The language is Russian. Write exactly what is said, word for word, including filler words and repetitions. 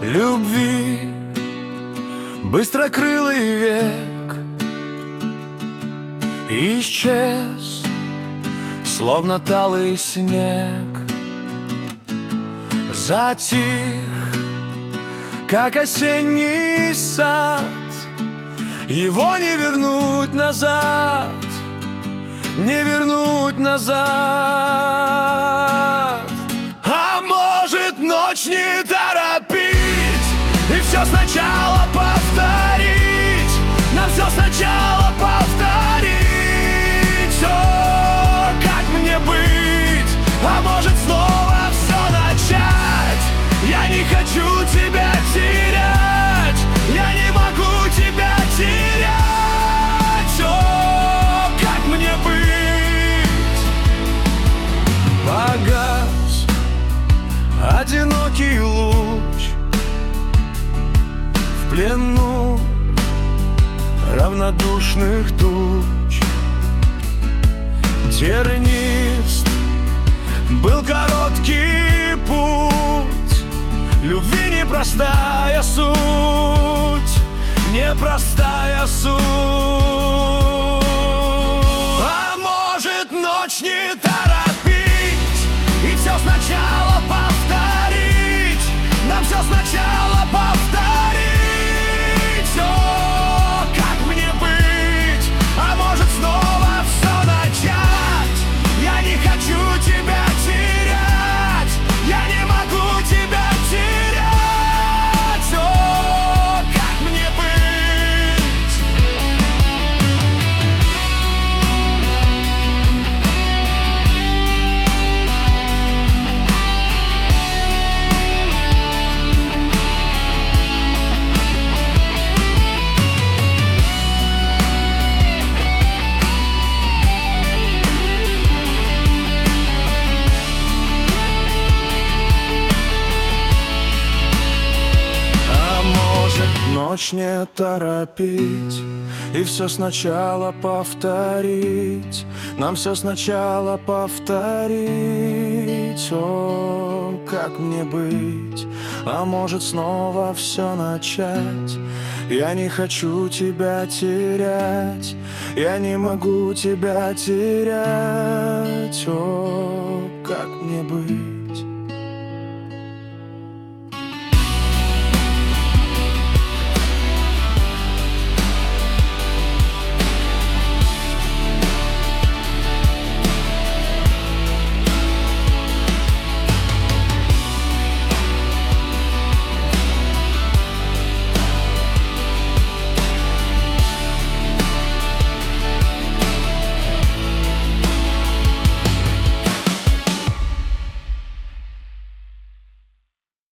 любви, быстрокрылый век исчез, словно талый снег. Затих, как осенний сад, его не вернуть назад, не вернуть назад. А может, ночь не торопить и все сначала повторить, нам все сначала повторить. О, как мне быть? А может, снова все начать? Я не хочу тебя терять, я не могу тебя терять. О, как мне быть? Погас одинокий луч в плену равнодушных туч. Тернист был короткий путь, любви непростая суть, непростая суть. А может, ночь не торопить и все сначала повторить, нам все сначала повторить. О, как мне быть? А может, снова все начать? Я не хочу тебя терять, я не могу тебя терять. О, как мне быть? Ночь не торопить и все сначала повторить, нам все сначала повторить. О, как мне быть? А может, снова все начать? Я не хочу тебя терять, я не могу тебя терять. О, как мне быть?